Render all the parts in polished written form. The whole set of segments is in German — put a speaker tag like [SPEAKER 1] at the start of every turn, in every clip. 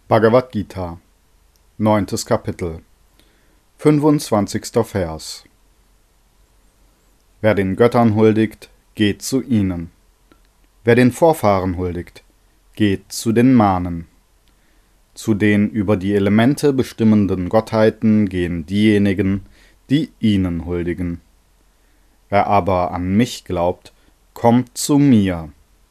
[SPEAKER 1] Bhagavad Gita, 9. Kapitel, 25. Vers. Wer den Göttern huldigt, geht zu ihnen. Wer den Vorfahren huldigt, geht zu den Manen. Zu den über die Elemente bestimmenden Gottheiten gehen diejenigen, die ihnen huldigen. Wer aber an mich glaubt, kommt zu mir.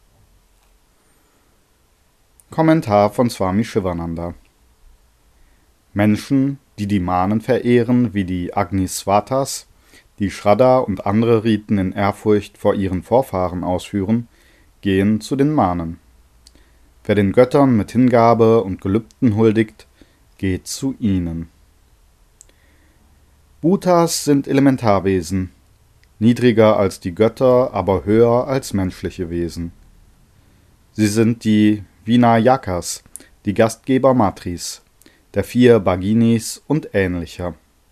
[SPEAKER 1] Kommentar von Swami Shivananda. Menschen, die die Manen verehren, wie die Agnisvatas, die Shraddha und andere Riten in Ehrfurcht vor ihren Vorfahren ausführen, gehen zu den Manen. Wer den Göttern mit Hingabe und Gelübden huldigt, geht zu ihnen. Bhutas sind Elementarwesen, niedriger als die Götter, aber höher als menschliche Wesen. Sie sind die Vinayakas, die Gastgeber Matris, der 4 Bhaginis und ähnlicher.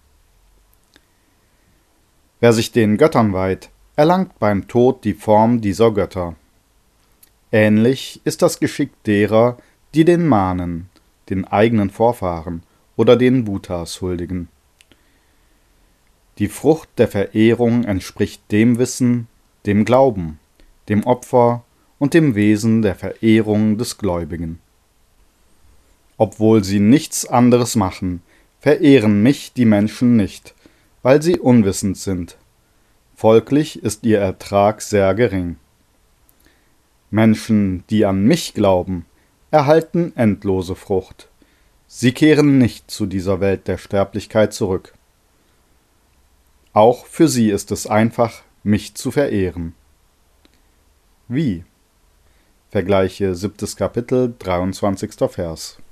[SPEAKER 1] Wer sich den Göttern weiht, erlangt beim Tod die Form dieser Götter. Ähnlich ist das Geschick derer, die den Manen, den eigenen Vorfahren oder den Bhutas huldigen. Die Frucht der Verehrung entspricht dem Wissen, dem Glauben, dem Opfer und dem Wesen der Verehrung des Gläubigen. Obwohl sie nichts anderes machen, verehren mich die Menschen nicht, weil sie unwissend sind. Folglich ist ihr Ertrag sehr gering. Menschen, die an mich glauben, erhalten endlose Frucht. Sie kehren nicht zu dieser Welt der Sterblichkeit zurück. Auch für sie ist es einfach, mich zu verehren. Wie? Vergleiche 7. Kapitel, 23. Vers.